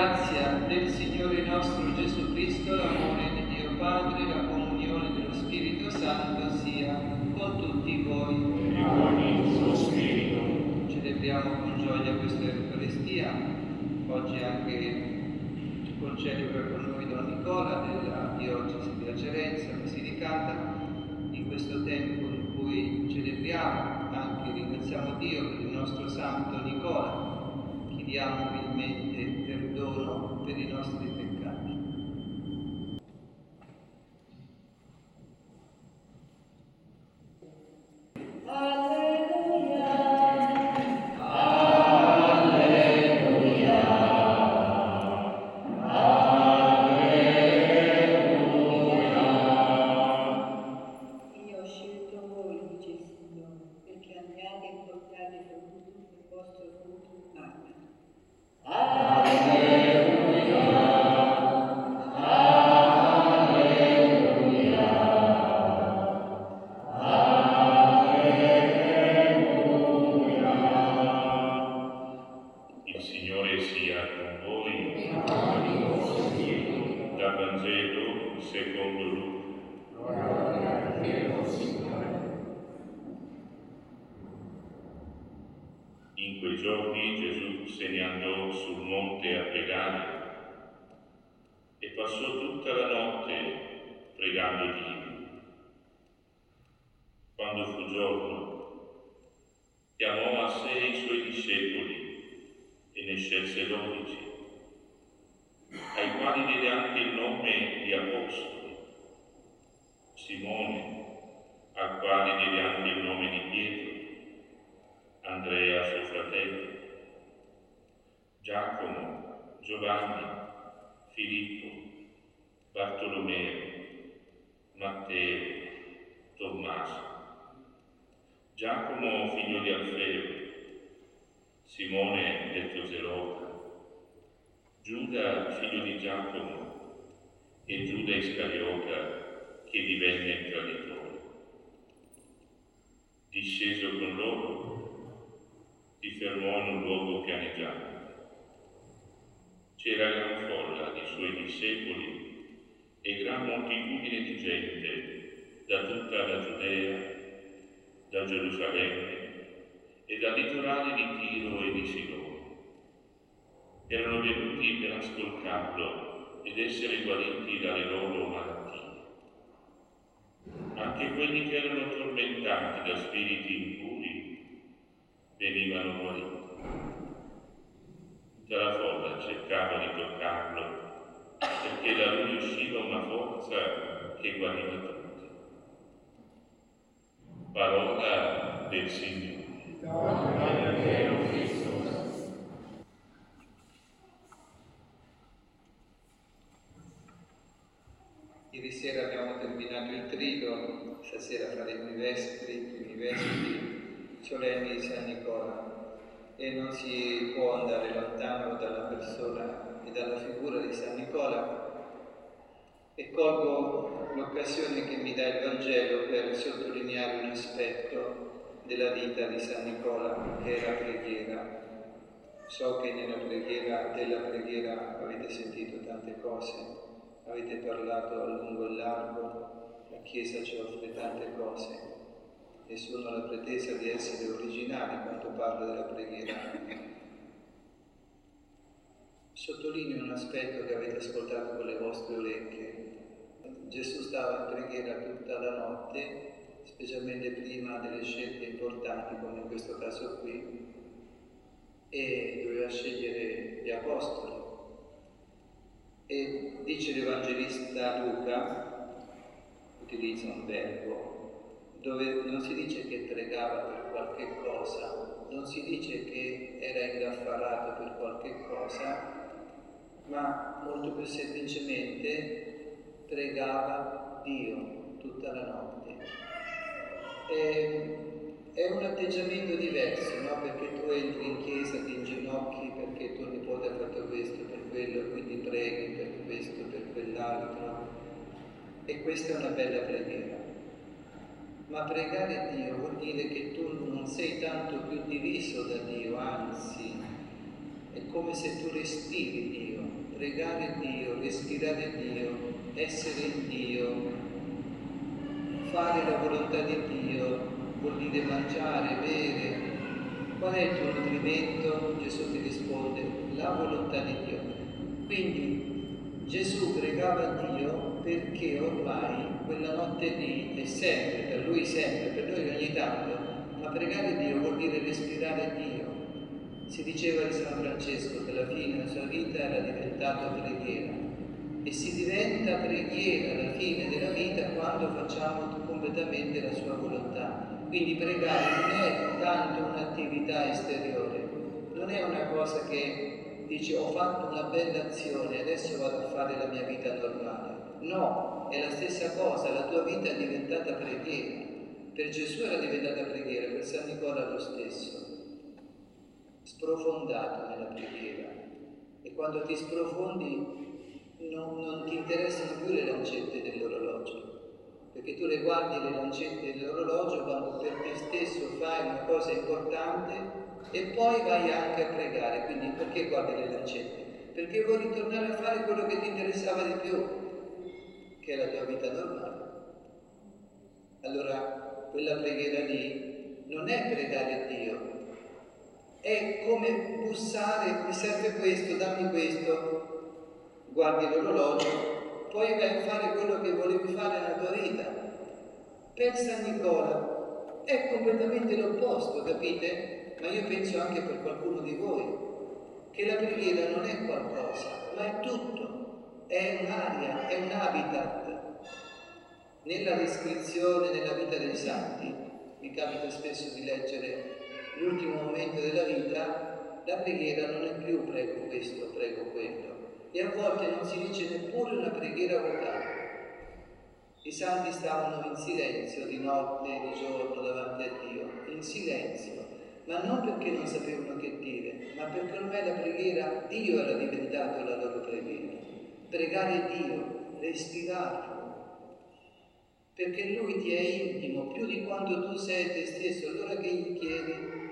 grazia del Signore nostro Gesù Cristo, l'amore di Dio Padre, la comunione dello Spirito Santo sia con tutti voi. E con il suo Spirito. Celebriamo con gioia questa Eucaristia. Oggi anche concelebra con noi Don Nicola della diocesi di Acerenza, Basilicata. In questo tempo in cui celebriamo, anche ringraziamo Dio per il nostro Santo Nicola. Chiediamo umilmente perdono per i nostri peccati. In quei giorni Gesù se ne andò sul monte a pregare e passò tutta la notte pregando Dio. Quando fu giorno, chiamò a sé i suoi discepoli e ne scelse 12, ai quali diede anche il nome di apostoli: Simone, al quale diede anche il nome di Pietro, Andrea suo fratello, Giacomo, Giovanni, Filippo, Bartolomeo, Matteo, Tommaso, Giacomo figlio di Alfeo, Simone detto Zelota, Giuda figlio di Giacomo e Giuda Iscariota che divenne il traditore. Disceso con loro, si fermò in un luogo pianeggiante. C'era gran folla di suoi discepoli e gran moltitudine di gente da tutta la Giudea, da Gerusalemme e dal litorale di Tiro e di Sidone. Erano venuti per ascoltarlo ed essere guariti dalle loro malattie. Anche quelli che erano tormentati da spiriti impuri venivano guariti. Tutta la folla cercava di toccarlo, perché da lui usciva una forza che guariva tutti. Parola del Signore. Ieri sera abbiamo terminato il trido, stasera faremo i vespri solenni di San Nicola. E non si può andare lontano dalla persona e dalla figura di San Nicola, e colgo l'occasione che mi dà il Vangelo per sottolineare un aspetto della vita di San Nicola, che è la preghiera. So che della preghiera avete sentito tante cose, avete parlato a lungo e largo, la Chiesa ci offre tante cose. Nessuno ha la pretesa di essere originali quando parla della preghiera. Sottolineo un aspetto che avete ascoltato con le vostre orecchie. Gesù stava in preghiera tutta la notte, specialmente prima delle scelte importanti, come in questo caso qui, e doveva scegliere gli apostoli. E dice l'Evangelista Luca, utilizza un verbo, dove non si dice che pregava per qualche cosa, non si dice che era ingaffarato per qualche cosa, ma molto più semplicemente pregava Dio tutta la notte. È un atteggiamento diverso, no? Perché tu entri in chiesa, ti inginocchi perché tuo nipote ha fatto questo, per quello, quindi preghi per questo, per quell'altro. E questa è una bella preghiera. Ma pregare Dio vuol dire che tu non sei tanto più diviso da Dio, anzi, è come se tu respiri Dio. pregare Dio, respirare Dio, essere in Dio, fare la volontà di Dio, vuol dire mangiare, bere. Qual è il tuo nutrimento? Gesù ti risponde, la volontà di Dio. Quindi Gesù pregava Dio perché ormai quella notte lì è sempre, per lui sempre, per noi ogni tanto, ma pregare Dio vuol dire respirare Dio. Si diceva di San Francesco che alla fine della sua vita era diventato preghiera e si diventa preghiera alla fine della vita quando facciamo completamente la sua volontà. Quindi pregare non è tanto un'attività esteriore, non è una cosa che dici ho fatto una bella azione, adesso vado a fare la mia vita normale. No, è la stessa cosa, la tua vita è diventata preghiera. Per Gesù era diventata preghiera, per San Nicola lo stesso. Sprofondato nella preghiera. E quando ti sprofondi non ti interessano più le lancette dell'orologio. Perché tu le guardi le lancette dell'orologio quando per te stesso fai una cosa importante e poi vai anche a pregare. Quindi perché guardi le lancette? Perché vuoi ritornare a fare quello che ti interessava di più, che è la tua vita normale. Allora, quella preghiera lì non è pregare Dio, è come bussare, mi serve questo, dammi questo, guardi l'orologio, poi vai a fare quello che volevi fare nella tua vita. Per San Nicola è completamente l'opposto, capite? Ma io penso anche per qualcuno di voi, che la preghiera non è qualcosa, ma è tutto, è un'aria, è un habitat. Nella descrizione della vita dei santi, mi capita spesso di leggere l'ultimo momento della vita, la preghiera non è più prego questo, prego quello, e a volte non si dice neppure una preghiera vocale. I santi stavano in silenzio di notte e di giorno davanti a Dio, in silenzio, ma non perché non sapevano che dire, ma perché ormai la preghiera, Dio era diventato la loro preghiera. Pregare Dio, respirarlo, perché Lui ti è intimo più di quanto tu sei te stesso, allora che gli chiedi?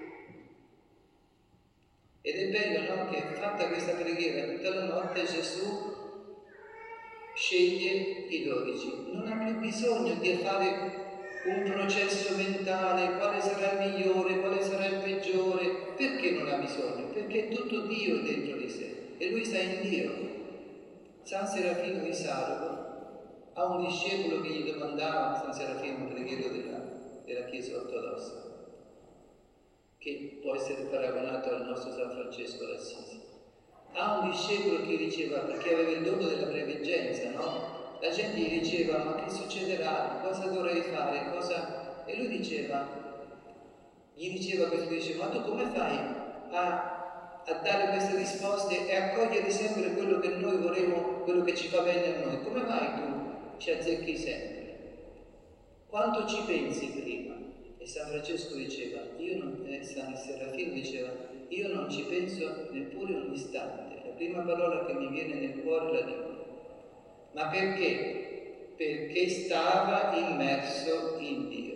Ed è bello, no? Che fatta questa preghiera tutta la notte Gesù sceglie i 12, non ha più bisogno di fare un processo mentale, quale sarà il migliore, quale sarà il peggiore. Perché non ha bisogno? Perché è tutto Dio dentro di sé e lui sta in Dio. San Serafino di Sardo ha un discepolo che gli domandava, San Serafino, preghiero della Chiesa ortodossa, che può essere paragonato al nostro San Francesco d'Assisi. Ha un discepolo che diceva, perché aveva il dono della preveggenza, no? La gente gli diceva, ma che succederà? Cosa dovrei fare? Cosa... E lui gli diceva questo, diceva, ma tu come fai a dare queste risposte e a cogliere sempre quello che noi vorremmo, quello che ci fa bene a noi? Come mai tu ci azzecchi sempre? Quanto ci pensi prima? E San Francesco diceva, San Serafino diceva, io non ci penso neppure un istante, la prima parola che mi viene nel cuore la dico. Ma perché? Perché stava immerso in Dio.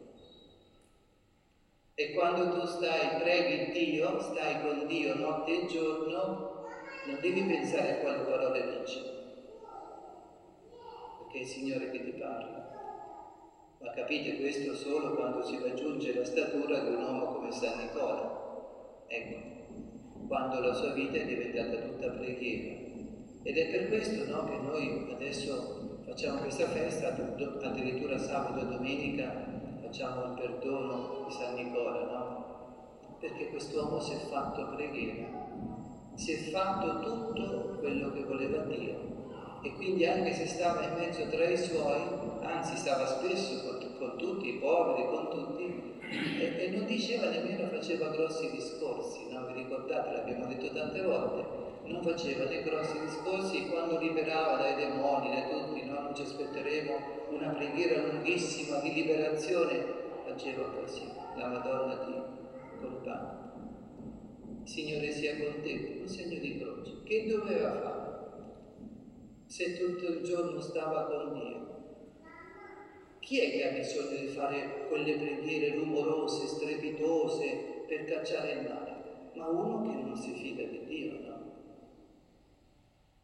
E quando tu preghi Dio, stai con Dio notte e giorno, non devi pensare a quali parole dici, perché è il Signore che ti parla. Ma capite questo solo quando si raggiunge la statura di un uomo come San Nicola. Ecco, quando la sua vita è diventata tutta preghiera. Ed è per questo, no, che noi adesso facciamo questa festa, addirittura sabato e domenica facciamo il perdono di San Nicola, no? Perché quest'uomo si è fatto preghiera, si è fatto tutto quello che voleva Dio. E quindi anche se stava in mezzo tra i suoi, anzi stava spesso con tutti i poveri, con tutti, e non diceva nemmeno, faceva grossi discorsi, no? Vi ricordate, l'abbiamo detto tante volte, non faceva dei grossi discorsi quando liberava dai demoni, da tutti, no? Non ci aspetteremo una preghiera lunghissima di liberazione, faceva così, la Madonna col pane. Signore sia con te, un segno di croce, che doveva fare? Se tutto il giorno stava con Dio. Chi è che ha bisogno di fare quelle preghiere rumorose, strepitose per cacciare il male? Ma uno che non si fida di Dio, no?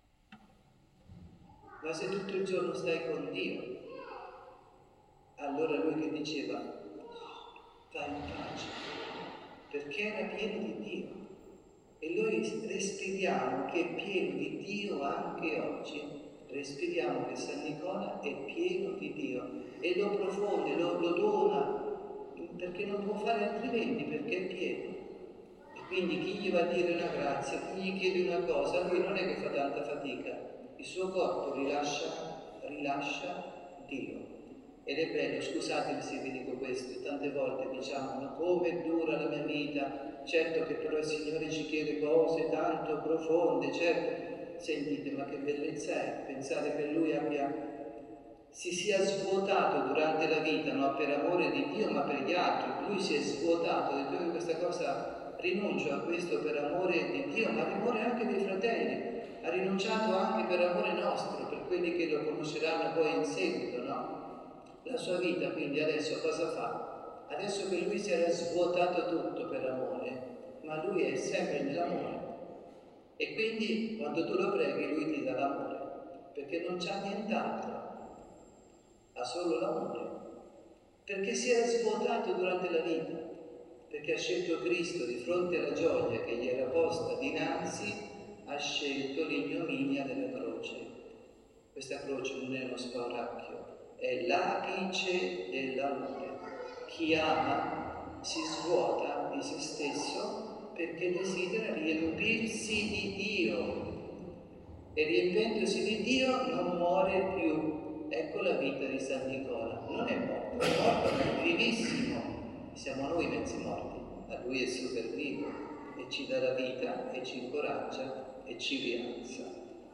Ma se tutto il giorno stai con Dio, allora lui che diceva, vai in pace, perché era pieno di Dio. E noi respiriamo che è pieno di Dio anche oggi. Respiriamo che San Nicola è pieno di Dio e lo profonde, lo dona, perché non può fare altrimenti, perché è pieno. E quindi chi gli va a dire una grazia, chi gli chiede una cosa, lui non è che fa tanta fatica, il suo corpo rilascia Dio. Ed è bello, scusatemi se vi dico questo, tante volte diciamo, ma come è dura la mia vita, certo che però il Signore ci chiede cose tanto profonde, certo, sentite, ma che bellezza è pensare che Lui si sia svuotato durante la vita, non per amore di Dio ma per gli altri. Lui si è svuotato, ha detto io questa cosa rinuncio a questo per amore di Dio, ma per amore anche dei fratelli, ha rinunciato anche per amore nostro, per quelli che lo conosceranno poi in seguito, no? La sua vita, quindi adesso cosa fa? Adesso che lui si era svuotato tutto per amore, ma lui è sempre nell'amore. E quindi quando tu lo preghi lui ti dà l'amore, perché non c'ha nient'altro, ha solo l'amore. Perché si era svuotato durante la vita, perché ha scelto Cristo di fronte alla gioia che gli era posta dinanzi, ha scelto l'ignominia della croce. Questa croce non è uno spauracchio, è l'apice dell'amore. Chi ama si svuota di se stesso perché desidera riempirsi di Dio e riempendosi di Dio non muore più. Ecco la vita di San Nicola, non è morto, è vivissimo. Siamo noi mezzi morti, ma lui è super vivo e ci dà la vita e ci incoraggia e ci rialza.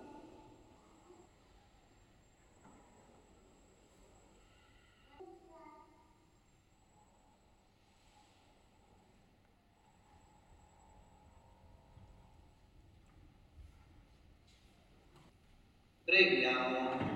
Preghiamo.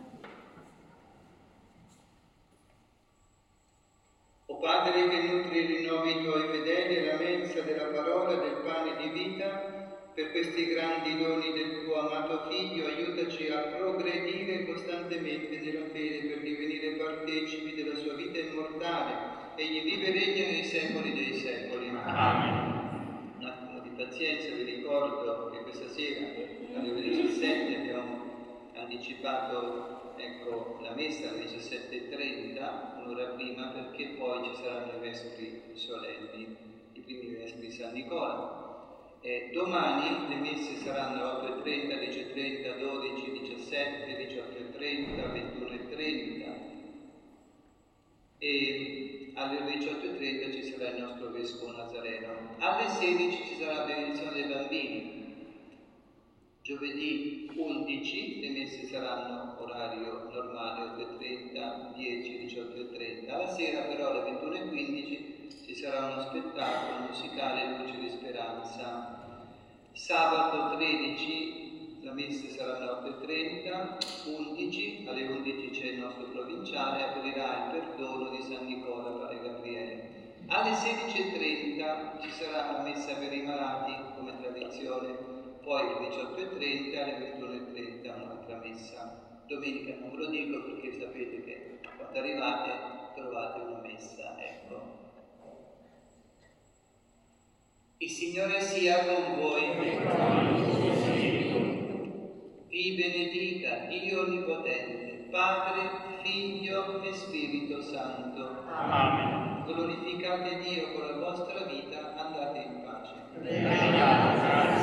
O Padre che nutri e rinnovi i tuoi fedeli e la mensa della parola del pane di vita, per questi grandi doni del tuo amato Figlio, aiutaci a progredire costantemente nella fede per divenire partecipi della sua vita immortale. Egli vive e regna nei secoli dei secoli. Amen. Un attimo di pazienza, vi ricordo che questa sera alle ore 17 abbiamo anticipato la messa alle 17:30, un'ora prima, perché poi ci saranno i vespri solenni, i primi vespri di San Nicola. Domani le messe saranno 8:30, 10:30, 12, 17, 18:30, 21:30 e alle 18:30 ci sarà il nostro Vescovo Nazareno. Alle 16 ci sarà la benedizione dei bambini. Giovedì 11 le messe saranno orario normale 8:30, 10, 18:30. Alla sera però alle 21:15 ci sarà uno spettacolo musicale Luce di Speranza. Sabato 13 la messa sarà alle 8:30, 11 alle 11 c'è il nostro provinciale, aprirà il perdono di San Nicola Padre Gabriele. Alle 16:30 ci sarà la messa per i malati come tradizione. Poi alle 18:30 alle 21:30 un'altra messa. Domenica non ve lo dico perché sapete che quando arrivate trovate una messa, ecco. Il Signore sia con voi. Vi benedica Dio Onnipotente, Padre, Figlio e Spirito Santo. Amen. Glorificate Dio con la vostra vita, andate in pace. Grazie.